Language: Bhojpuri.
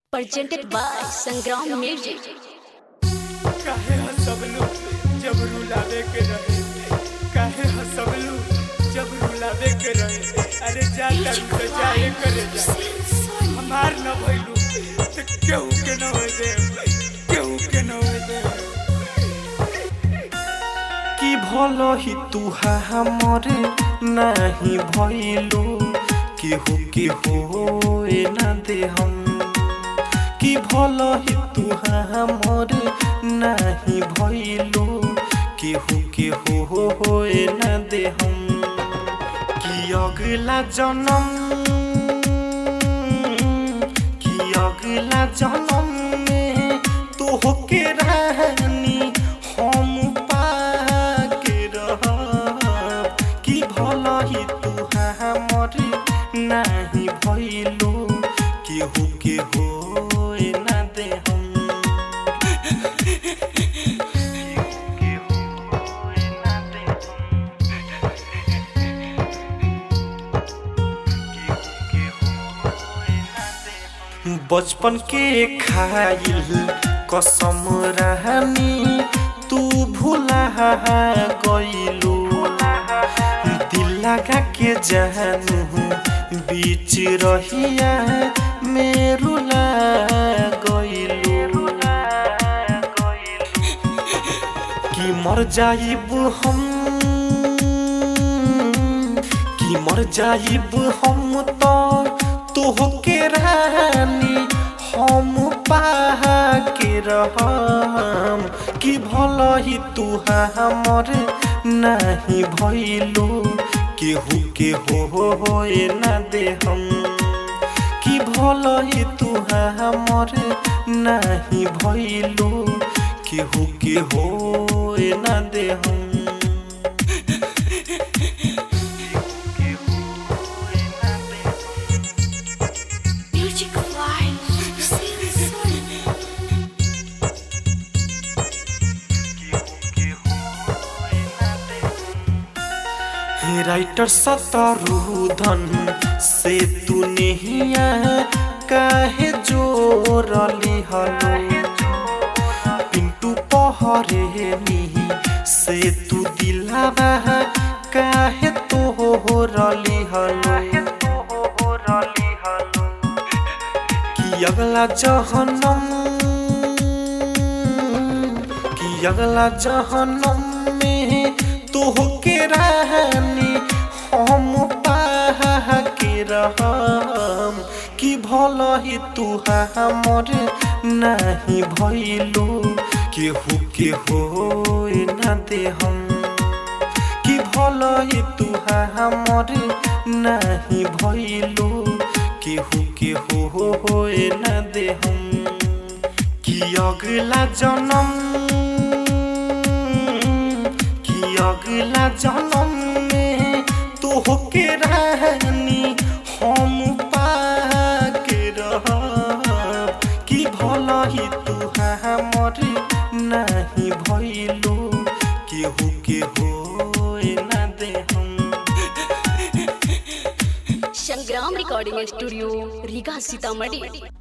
presented by Sangram Music. काहे हसबलू जब रुलावे के रहे, काहे हसबलू जब रुलावे के रहे। अरे जा कर तो जाए करे जा, हमार न भइलू तो केहू के न होए दे, केहू के न होए दे। कि भलो ही तुहा हमरे नहीं भइलू, केहू के होए ना दे हम। कि भलो ही तुहा हमरे नहीं भइलू, केहू के होए ना दे हम। कि अगला जन्म, कि अगला जन्म में तोहके रानी हम पाके रहब। कि भलो ही तुहा हमरे नहीं भइलू, केहू के होए ना दे हम। बचपन के खाइल कसम रहनी तू भुला गइलू। दिल लगा के जानू बीच रहिया में रुला गइलू। कि मर जाइब हम, कि मर जाइब हम तो तोहके रानी हम पाके रहम। कि भलो ही तुहा हमरे नहीं भइलू, केहू के होए ना दे हम। कि भलो ही तुहा हमरे नहीं भइलू, केहू के होए ना दे हम। राइटर सतरुधन से तू नहिया काहे जोरली हलो। पिंटू पहरेनी से तू दिलावा काहे तोहरली हलो। कि अगला जहन्नम, कि अगला जहन्नम में तोहके रानी हम पाके रहम। कि भलो ही तुहा हमरे नहीं भइलू, केहू के होए ना दे हम। कि भलो ही तुहा हमरे नहीं भइलू, केहू के होए ना दे हम। कि अगला जन्म, कि अगला जन्म में तोहके रानी हम पाके रहब। कि भलो ही तुहा हमरे नहीं भइलू, केहू के होए ना दे हम। Sangram Recording Studio, Riga, Sitamarhi.